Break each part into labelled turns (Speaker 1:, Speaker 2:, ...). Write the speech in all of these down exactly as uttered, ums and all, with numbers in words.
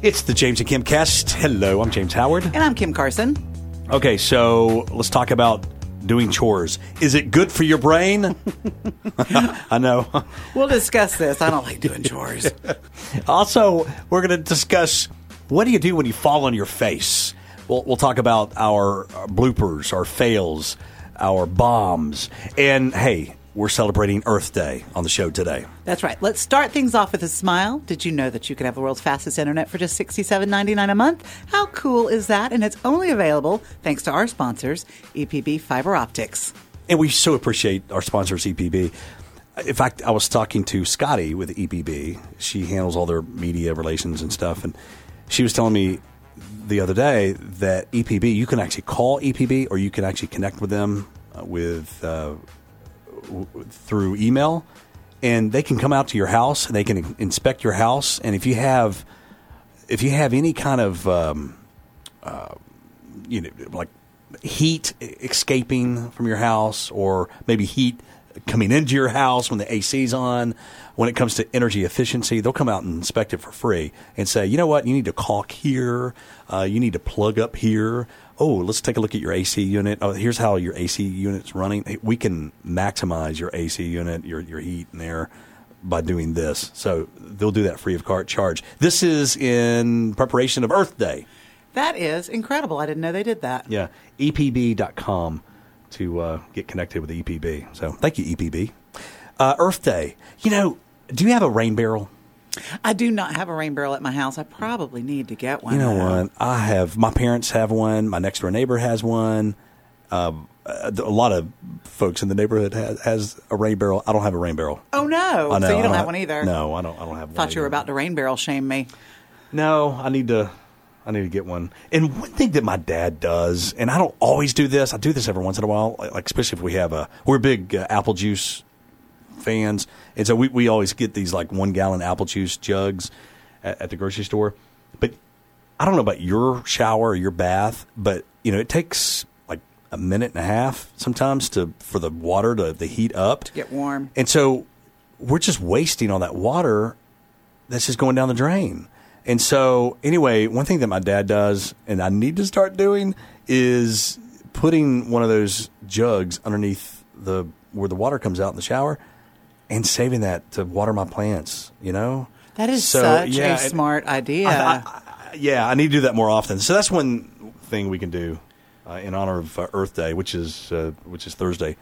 Speaker 1: It's the James and Kim cast. Hello, I'm James Howard.
Speaker 2: And I'm Kim Carson.
Speaker 1: Okay, so let's talk about doing chores. Is it good for your brain? I know.
Speaker 2: We'll discuss this. I don't like doing chores.
Speaker 1: Also, we're going to discuss what do you do when you fall on your face. We'll, we'll talk about our, our bloopers, our fails, our bombs. And, hey, we're celebrating Earth Day on the show today.
Speaker 2: That's right. Let's start things off with a smile. Did you know that you can have the world's fastest internet for just sixty-seven ninety-nine a month? How cool is that? And it's only available thanks to our sponsors, E P B Fiber Optics.
Speaker 1: And we so appreciate our sponsors, E P B. In fact, I was talking to Scotty with E P B. She handles all their media relations and stuff. And she was telling me the other day that E P B, you can actually call E P B or you can actually connect with them uh, with uh, w- through email. And they can come out to your house and they can inspect your house. And if you have if you have any kind of um, uh, you know like heat escaping from your house or maybe heat coming into your house when the A C's on, when it comes to energy efficiency, they'll come out and inspect it for free and say, you know what, you need to caulk here, uh, you need to plug up here. Oh, let's take a look at your A C unit. Oh, here's how your A C unit's running. We can maximize your A C unit, your your heat and air by doing this. So they'll do that free of charge. This is in preparation of Earth Day.
Speaker 2: That is incredible. I didn't know they did that.
Speaker 1: Yeah, E P B dot com to uh, get connected with the E P B. So thank you, E P B. Uh, Earth Day. You know, do you have a rain barrel?
Speaker 2: I do not have a rain barrel at my house. I probably need to get one.
Speaker 1: You know
Speaker 2: though.
Speaker 1: what? I have. My parents have one. My next door neighbor has one. Um, a lot of folks in the neighborhood has, has a rain barrel. I don't have a rain barrel.
Speaker 2: Oh no!
Speaker 1: I know,
Speaker 2: so you
Speaker 1: I
Speaker 2: don't have one either.
Speaker 1: No, I don't. I don't have one.
Speaker 2: Thought you were
Speaker 1: either.
Speaker 2: about to rain barrel shame me.
Speaker 1: No, I need to. I need to get one. And one thing that my dad does, and I don't always do this. I do this every once in a while, like especially if we have a. We're big uh, apple juice fans, and so we, we always get these like one gallon apple juice jugs at, at the grocery store. But I don't know about your shower or your bath, but you know it takes like a minute and a half sometimes to for the water to, to heat up
Speaker 2: To get warm.
Speaker 1: and so we're just wasting all that water that's just going down the drain. And so anyway, one thing that my dad does, and I need to start doing, is putting one of those jugs underneath the where the water comes out in the shower. And saving that to water my plants, you know?
Speaker 2: That is
Speaker 1: so,
Speaker 2: such
Speaker 1: yeah,
Speaker 2: a smart idea.
Speaker 1: I, I, I, yeah, I need to do that more often. So that's one thing we can do uh, in honor of uh, Earth Day, which is uh, which is Thursday,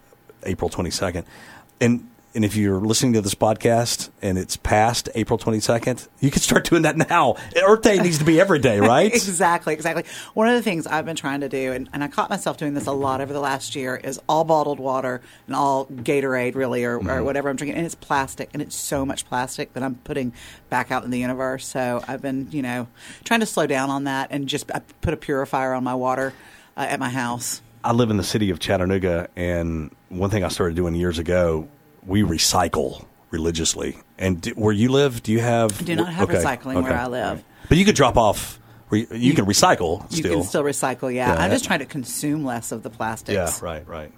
Speaker 1: April twenty-second. And and if you're listening to this podcast and it's past April twenty-second, you can start doing that now. Earth Day needs to be every day, right?
Speaker 2: Exactly, exactly. One of the things I've been trying to do, and, and I caught myself doing this a lot over the last year, is all bottled water and all Gatorade, really, or,
Speaker 1: Mm-hmm.
Speaker 2: or whatever I'm drinking. And it's plastic, and it's so much plastic that I'm putting back out in the universe. So I've been, you know, trying to slow down on that and just I put a purifier on my water uh, at my house.
Speaker 1: I live in the city of Chattanooga, and one thing I started doing years ago, we recycle religiously. And do, where you live, do you have?
Speaker 2: I do not have
Speaker 1: okay,
Speaker 2: recycling
Speaker 1: okay,
Speaker 2: where I live.
Speaker 1: right. But you could drop off. You, you can recycle
Speaker 2: You
Speaker 1: still.
Speaker 2: can still recycle, yeah.
Speaker 1: Yeah.
Speaker 2: I'm just trying to consume less of the plastics.
Speaker 1: Yeah, right, right.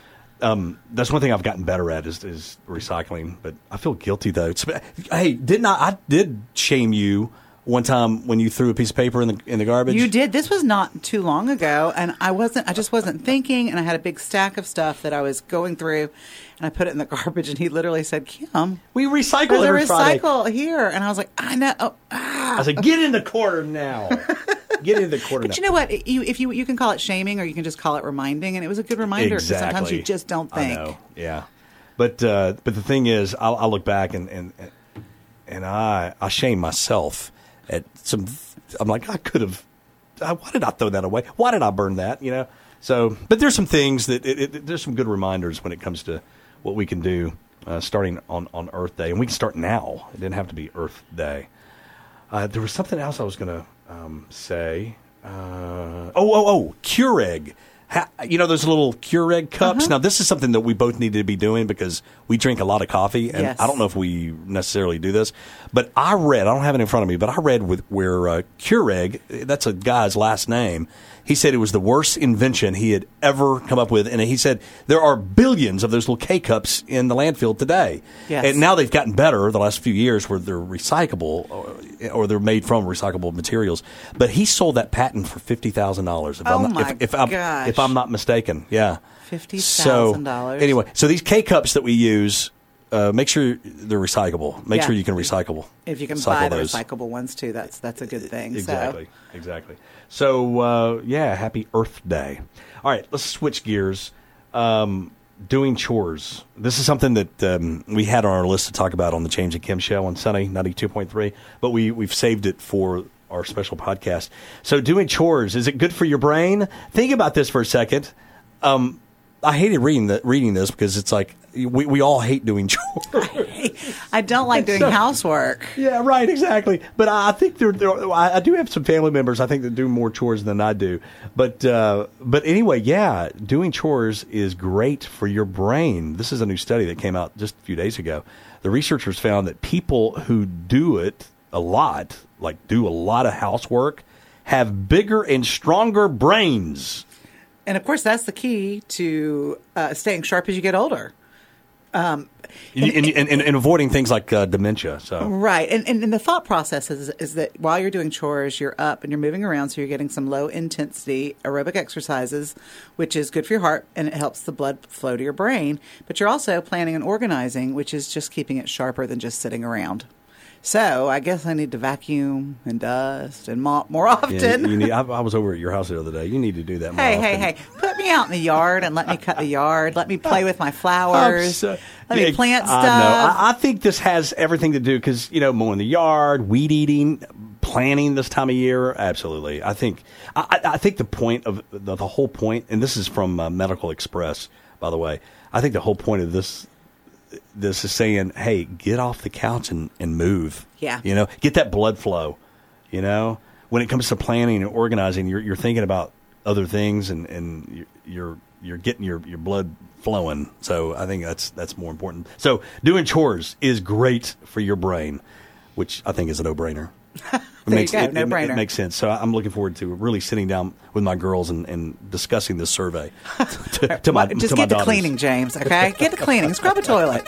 Speaker 1: Um, that's one thing I've gotten better at is, is recycling. But I feel guilty though. It's, hey, didn't I? I did shame you one time when you threw a piece of paper in the in the garbage.
Speaker 2: You did. This was not too long ago, and I wasn't. I just wasn't thinking, and I had a big stack of stuff that I was going through, and I put it in the garbage. And he literally said, "Kim,
Speaker 1: We recycle
Speaker 2: there's a
Speaker 1: every Friday.
Speaker 2: recycle here," and I was like, "I know." Oh, ah.
Speaker 1: I said, "Get in the corner now. Get in the corner."
Speaker 2: But
Speaker 1: now.
Speaker 2: you know what? You, if you you can call it shaming, or you can just call it reminding, and it was a good reminder. 'Cause
Speaker 1: Exactly.
Speaker 2: sometimes you just don't think.
Speaker 1: I know. Yeah, but uh, but the thing is, I'll, I'll look back and and and I I shame myself at some. I'm like, I could have. Why did I throw that away? Why did I burn that? You know. So, but there's some things that it, it, there's some good reminders when it comes to what we can do uh, starting on, on Earth Day, and we can start now. It didn't have to be Earth Day. Uh, there was something else I was going to um, say. Uh, oh, oh, oh, Keurig. Ha, you know those little Keurig cups?
Speaker 2: Uh-huh.
Speaker 1: Now, this is something that we both need to be doing because we drink a lot of coffee, and
Speaker 2: Yes.
Speaker 1: I don't know if we necessarily do this, but I read, I don't have it in front of me, but I read with where uh, Keurig, that's a guy's last name, He said it was the worst invention he had ever come up with. And he said there are billions of those little K-cups in the landfill today.
Speaker 2: Yes.
Speaker 1: And now they've gotten better the last few years where they're recyclable or, or they're made from recyclable materials. But he sold that patent for fifty thousand dollars. If,
Speaker 2: Oh,
Speaker 1: I'm not,
Speaker 2: my
Speaker 1: if, if, I'm,
Speaker 2: gosh.
Speaker 1: if I'm not mistaken. Yeah.
Speaker 2: fifty thousand dollars.
Speaker 1: So, anyway, so these K-cups that we use, uh, make sure they're recyclable. Make
Speaker 2: Yeah.
Speaker 1: sure you can recycle.
Speaker 2: If you can
Speaker 1: recycle
Speaker 2: buy the
Speaker 1: those.
Speaker 2: recyclable ones too, that's that's a good thing.
Speaker 1: Exactly,
Speaker 2: So.
Speaker 1: exactly. So, uh, yeah, happy Earth Day. All right, let's switch gears. Um, doing chores. This is something that um, we had on our list to talk about on the James and Kim show on Sunday, ninety-two point three, but we, we've saved it for our special podcast. So doing chores, is it good for your brain? Think about this for a second. Um, I hated reading the, reading this because it's like we, we all hate doing chores.
Speaker 2: I don't like doing
Speaker 1: So-
Speaker 2: housework.
Speaker 1: Yeah, right, exactly. But I think there, there, I I do have some family members I think that do more chores than I do. But uh, but anyway, yeah, doing chores is great for your brain. This is a new study that came out just a few days ago. The researchers found that people who do it a lot, like do a lot of housework, have bigger and stronger brains.
Speaker 2: And of course, that's the key to uh, staying sharp as you get older.
Speaker 1: And, and, and, and, and avoiding things like uh, dementia. So
Speaker 2: Right. And, and, and the thought process is, is that while you're doing chores, you're up and you're moving around, so you're getting some low intensity aerobic exercises, which is good for your heart and it helps the blood flow to your brain. But you're also planning and organizing, which is just keeping it sharper than just sitting around. So I guess I need to vacuum and dust and mop more often.
Speaker 1: yeah, you, you need, I, I was over at your house the other day. You need to do that more
Speaker 2: Hey,
Speaker 1: often.
Speaker 2: hey, hey, put me out in the yard and let me cut the yard. Let me play with my flowers.
Speaker 1: So-
Speaker 2: let me
Speaker 1: Yeah,
Speaker 2: plant
Speaker 1: I
Speaker 2: stuff.
Speaker 1: know. I, I think this has everything to do because, you know, mowing the yard, weed eating, planting this time of year. Absolutely. I think I, I think the point of the, the whole point, and this is from uh, Medical Express, by the way, I think the whole point of this this is saying, hey, get off the couch and, and move.
Speaker 2: Yeah.
Speaker 1: You know, get that blood flow. You know, when it comes to planning and organizing, you're, you're thinking about other things and, and you're you're getting your, your blood flowing. So I think that's that's more important. So doing chores is great for your brain, which I think is a no-brainer. It
Speaker 2: There
Speaker 1: makes,
Speaker 2: you go,
Speaker 1: it, it-
Speaker 2: no-brainer.
Speaker 1: It makes sense. So I'm looking forward to really sitting down with my girls and, and discussing this survey to, to my
Speaker 2: Just
Speaker 1: to my
Speaker 2: get to
Speaker 1: daughters.
Speaker 2: cleaning, James, okay? Get to cleaning. Scrub a toilet.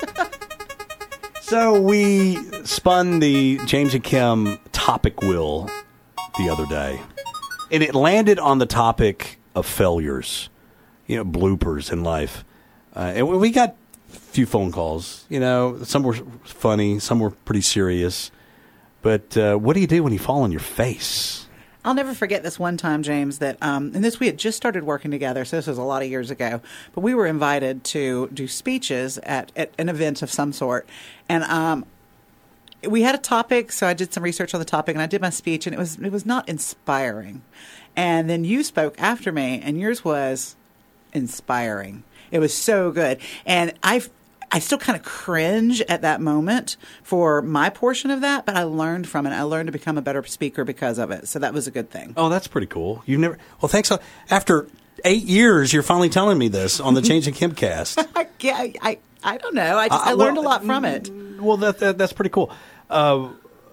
Speaker 1: So we spun the James and Kim topic wheel the other day, and it landed on the topic of failures, you know, bloopers in life. Uh, and we got a few phone calls. You know, some were funny, some were pretty serious. But uh, what do you do when you fall on your face?
Speaker 2: I'll never forget this one time, James, that, um, and this, we had just started working together, so this was a lot of years ago, but we were invited to do speeches at, at an event of some sort. And um, we had a topic, so I did some research on the topic, and I did my speech, and it was it was not inspiring. And then you spoke after me, and yours was inspiring. It was so good. And I've I still kind of cringe at that moment for my portion of that, but I learned from it. I learned to become a better speaker because of it. So that was a good thing.
Speaker 1: Oh, that's pretty cool. You never. Well, thanks. a- After eight years, you're finally telling me this on the Change and Kim cast.
Speaker 2: I, I, I, I don't know. I, just,
Speaker 1: I-
Speaker 2: I learned
Speaker 1: well,
Speaker 2: a lot from it.
Speaker 1: Well, that, that that's pretty cool. Uh,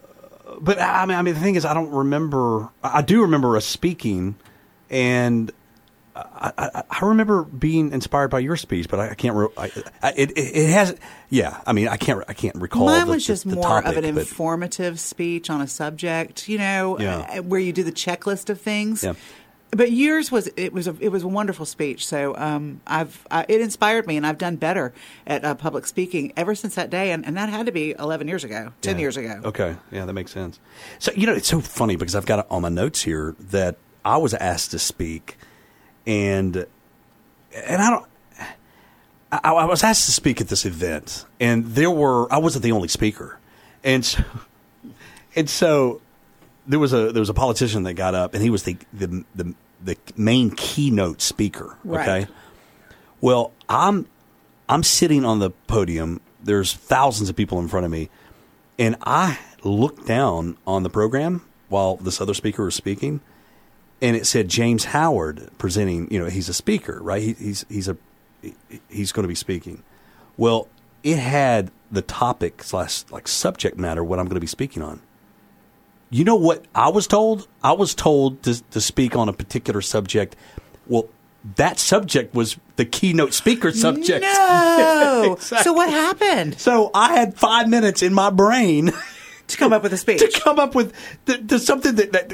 Speaker 1: but I mean, I mean, the thing is, I don't remember. I do remember us speaking, and I, I, I remember being inspired by your speech. But I, I can't. Re- I, I, it, it it has. Yeah, I mean, I can't. I can't recall.
Speaker 2: Mine
Speaker 1: the,
Speaker 2: was just
Speaker 1: the, the
Speaker 2: more
Speaker 1: topic,
Speaker 2: of an
Speaker 1: but-
Speaker 2: informative speech on a subject, you know,
Speaker 1: Yeah.
Speaker 2: uh, where you do the checklist of things.
Speaker 1: Yeah.
Speaker 2: But yours was it was a it was a wonderful speech. So um, I've I, it inspired me, and I've done better at uh, public speaking ever since that day, and, and that had to be eleven years ago, ten
Speaker 1: Yeah.
Speaker 2: years ago.
Speaker 1: Okay, yeah, that makes sense. So you know, it's so funny because I've got it on my notes here that I was asked to speak, and and I don't. I, I was asked to speak at this event, and there were I wasn't the only speaker, and so and so there was a there was a politician that got up, and he was the the the, the main keynote speaker.
Speaker 2: Right.
Speaker 1: Okay, well, I'm I'm sitting on the podium. There's thousands of people in front of me, and I looked down on the program while this other speaker was speaking, and it said James Howard presenting. You know, he's a speaker, right? He, he's he's a he's going to be speaking. Well, it had the topic slash like subject matter what I'm going to be speaking on, You know what I was told? I was told to, to speak on a particular subject. Well, that subject was the keynote speaker subject.
Speaker 2: No.
Speaker 1: Exactly.
Speaker 2: So what happened?
Speaker 1: So I had five minutes in my brain
Speaker 2: To come up with a speech.
Speaker 1: to come up with the, the something that, that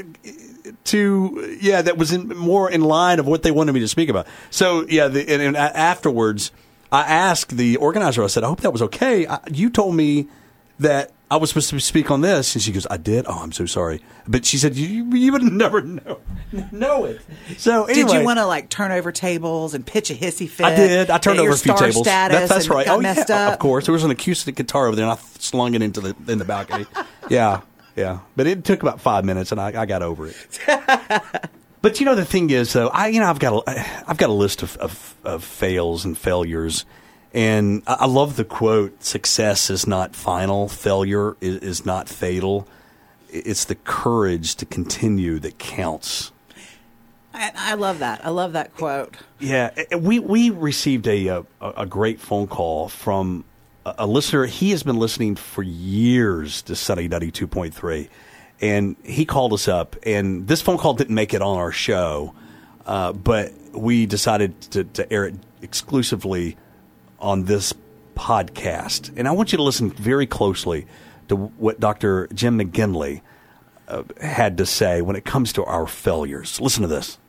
Speaker 1: to yeah that was in, more in line of what they wanted me to speak about. So yeah, the, and, and afterwards, I asked the organizer. I said, "I hope that was okay." I, you told me that I was supposed to speak on this, and she goes, "I did. Oh, I'm so sorry." But she said, "You, you would never know know it." So anyway,
Speaker 2: did you want to like turn over tables and pitch a hissy fit?
Speaker 1: I did. I turned over a few
Speaker 2: star
Speaker 1: tables.
Speaker 2: Status
Speaker 1: That, that's
Speaker 2: and
Speaker 1: right.
Speaker 2: Got
Speaker 1: Oh
Speaker 2: messed
Speaker 1: yeah,
Speaker 2: up?
Speaker 1: of course. There was an acoustic guitar over there, and I slung it into the in the balcony. yeah, yeah. But it took about five minutes, and I, I got over it. But you know, the thing is, though, I you know I've got a, I've got a list of, of, of fails and failures. And I love the quote, success is not final, failure is, is not fatal. It's the courage to continue that counts.
Speaker 2: I, I love that. I love that quote.
Speaker 1: Yeah, we, we received a, a, a great phone call from a, a listener. He has been listening for years to Sunny ninety-two point three. And he called us up, and this phone call didn't make it on our show, uh, but we decided to, to air it exclusively on this podcast. And I want you to listen very closely to what Doctor Jim McGinley uh, had to say when it comes to our failures. Listen to this.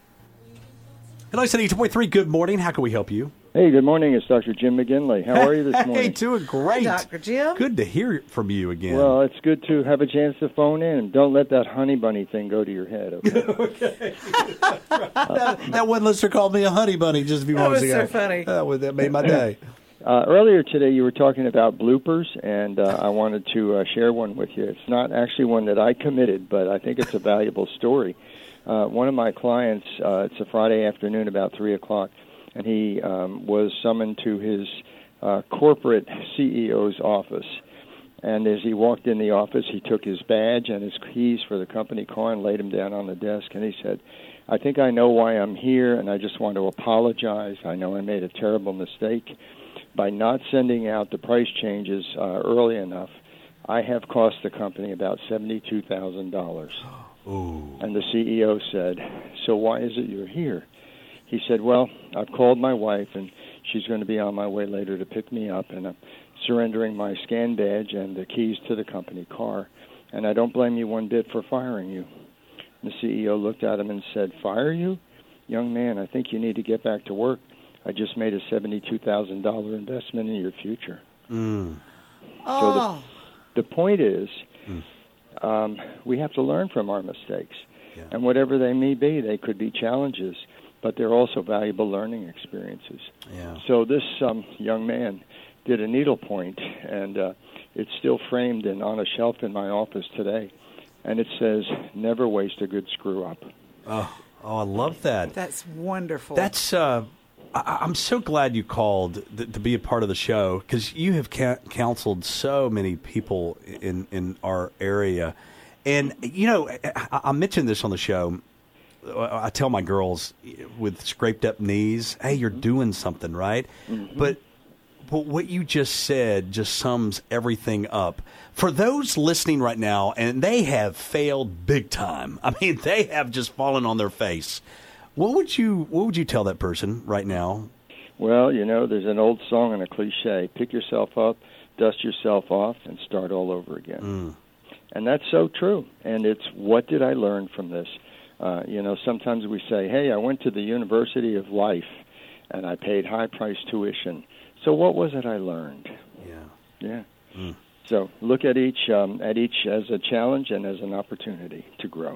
Speaker 1: Hello, Sunny two point three. Good morning. How can we help you?
Speaker 3: Hey, good morning. It's Doctor Jim McGinley. How are you this morning?
Speaker 1: Hey, doing great.
Speaker 2: Hi, Doctor Jim.
Speaker 1: Good to hear from you again.
Speaker 3: Well, it's good to have a chance to phone in. Don't let that honey bunny thing go to your head, okay?
Speaker 1: Okay. that, that one listener called me a honey bunny just a few
Speaker 2: That
Speaker 1: moments
Speaker 2: was
Speaker 1: ago.
Speaker 2: so funny.
Speaker 1: That, was, that made my day.
Speaker 3: Uh, earlier today, you were talking about bloopers, and uh, I wanted to uh, share one with you. It's not actually one that I committed, but I think it's a valuable story. Uh, one of my clients, uh, it's a Friday afternoon about three o'clock, and he um, was summoned to his uh, corporate C E O's office. And as he walked in the office, he took his badge and his keys for the company car and laid them down on the desk, and he said, "I think I know why I'm here, and I just want to apologize. I know I made a terrible mistake. By not sending out the price changes uh, early enough, I have cost the company about seventy-two thousand dollars.
Speaker 1: Ooh.
Speaker 3: And the C E O said, "So why is it you're here?" He said, "Well, I've called my wife, and she's going to be on my way later to pick me up, and I'm surrendering my scan badge and the keys to the company car, and I don't blame you one bit for firing you." And the C E O looked at him and said, "Fire you? Young man, I think you need to get back to work. I just made a seventy-two thousand dollars investment in your future."
Speaker 1: Mm.
Speaker 2: Oh.
Speaker 3: So the, the point is, mm. um, we have to learn from our mistakes.
Speaker 1: Yeah.
Speaker 3: And whatever they may be, they could be challenges, but they're also valuable learning experiences.
Speaker 1: Yeah.
Speaker 3: So this um, young man did a needlepoint, and uh, it's still framed and on a shelf in my office today. And it says, "Never waste a good screw-up."
Speaker 1: Oh, oh, I love that.
Speaker 2: That's wonderful.
Speaker 1: That's. Uh, I, I'm so glad you called th- to be a part of the show, because you have ca- counseled so many people in, in our area. And, you know, I, I mentioned this on the show. I tell my girls with scraped up knees, hey, you're doing something, right? Mm-hmm. But, but what you just said just sums everything up. For those listening right now, and they have failed big time. I mean, they have just fallen on their face. What would you What would you tell that person right now?
Speaker 3: Well, you know, there's an old song and a cliche: pick yourself up, dust yourself off, and start all over again. Mm. And that's so true. And it's, what did I learn from this? Uh, you know, sometimes we say, hey, I went to the University of Life, and I paid high-priced tuition. So what was it I learned?
Speaker 1: Yeah.
Speaker 3: Yeah.
Speaker 1: Mm.
Speaker 3: So look at each um, at each as a challenge and as an opportunity to grow.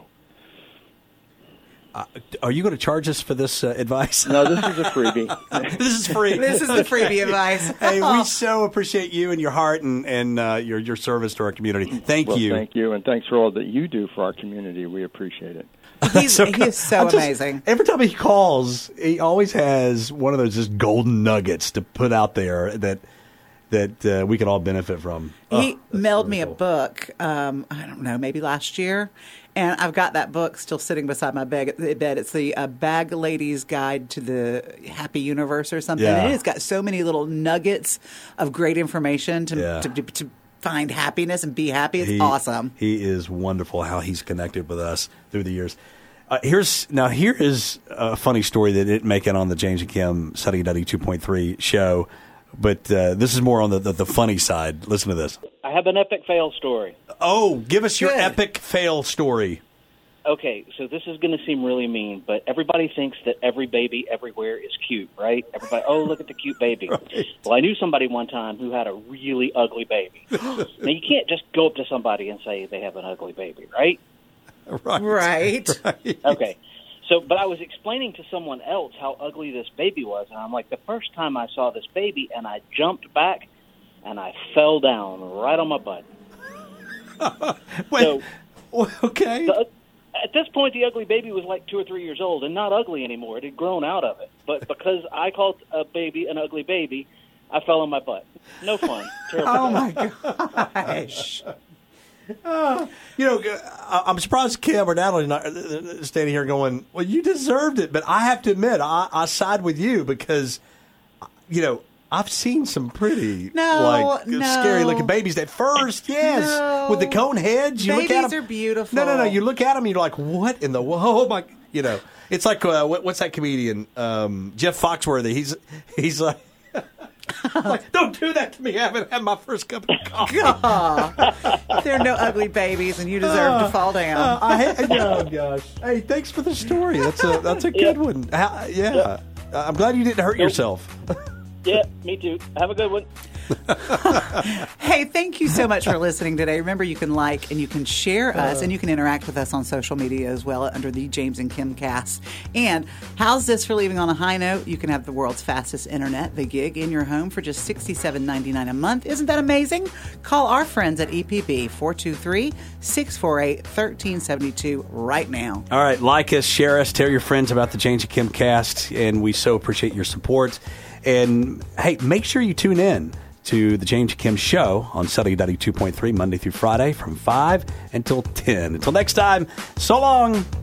Speaker 1: Uh, are you going to charge us for this uh, advice?
Speaker 3: No, this is a freebie.
Speaker 1: This is free.
Speaker 2: This is the freebie advice.
Speaker 1: Hey, we so appreciate you and your heart and, and uh, your your service to our community. Thank
Speaker 3: well,
Speaker 1: you.
Speaker 3: Thank you, and thanks for all that you do for our community. We appreciate it.
Speaker 2: He's,
Speaker 1: so,
Speaker 2: he is so
Speaker 1: just,
Speaker 2: amazing.
Speaker 1: Every time he calls, he always has one of those just golden nuggets to put out there that that uh, we can all benefit from.
Speaker 2: He
Speaker 1: oh,
Speaker 2: mailed
Speaker 1: really
Speaker 2: me
Speaker 1: cool.
Speaker 2: a book, um, I don't know, maybe last year, and I've got that book still sitting beside my bed. It's the uh, Bag Lady's Guide to the Happy Universe or something.
Speaker 1: Yeah.
Speaker 2: And it's got so many little nuggets of great information to,
Speaker 1: yeah.
Speaker 2: to, to, to find happiness and be happy. It's
Speaker 1: he,
Speaker 2: awesome.
Speaker 1: He is wonderful how he's connected with us through the years. Uh, here's now here is a funny story that didn't make it on the James and Kim Study Duddy two point three show, but uh, this is more on the, the, the funny side. Listen to this.
Speaker 4: I have an epic fail story.
Speaker 1: Oh, give us your
Speaker 2: Good.
Speaker 1: epic fail story.
Speaker 4: Okay, so this is going to seem really mean, but everybody thinks that every baby everywhere is cute, right? Everybody, oh, look at the cute baby.
Speaker 1: Right.
Speaker 4: Well, I knew somebody one time who had a really ugly baby. Now, you can't just go up to somebody and say they have an ugly baby, right?
Speaker 1: Right.
Speaker 2: Right.
Speaker 1: right.
Speaker 4: Okay. So, but I was explaining to someone else how ugly this baby was, and I'm like, the first time I saw this baby, and I jumped back, and I fell down right on my butt.
Speaker 1: Wait,
Speaker 4: So,
Speaker 1: okay.
Speaker 4: the, at this point, the ugly baby was like two or three years old and not ugly anymore. It had grown out of it. But because I called a baby an ugly baby, I fell on my butt. No fun. Terrible.
Speaker 2: Oh, my gosh.
Speaker 1: Uh, you know, I- I'm surprised Kim or Natalie's not standing here going, well, you deserved it. But I have to admit, I, I side with you because, you know, I've seen some pretty
Speaker 2: No,
Speaker 1: like
Speaker 2: no.
Speaker 1: scary looking babies at first, yes,
Speaker 2: No.
Speaker 1: with the cone heads. You look at
Speaker 2: Babies
Speaker 1: them,
Speaker 2: are beautiful.
Speaker 1: No, no, no. You look at them, and you're like, what in the oh my, you know, it's like uh, what, what's that comedian, um, Jeff Foxworthy? He's he's like, like, don't do that to me. I haven't had my first cup of coffee.
Speaker 2: Aw. There are no ugly babies, and you deserve to fall down.
Speaker 1: Uh, I ha- oh gosh. Hey, thanks for the story. That's a that's a good
Speaker 4: Yeah.
Speaker 1: one. How, yeah, I'm glad you didn't hurt yourself.
Speaker 4: Yeah, me too. Have a good one.
Speaker 2: Hey, thank you so much for listening today. Remember, you can like and you can share us, and you can interact with us on social media as well under the James and Kim Cast. And how's this for leaving on a high note? You can have the world's fastest internet, the gig, in your home for just sixty-seven ninety-nine a month. Isn't that amazing? Call our friends at E P B four two three, six four eight, one three seven two right now.
Speaker 1: All right, like us, share us, tell your friends about the James and Kim Cast, and we so appreciate your support. And hey, make sure you tune in to the James and Kim Show on Study Duddy two point three Monday through Friday from five until ten. Until next time, so long.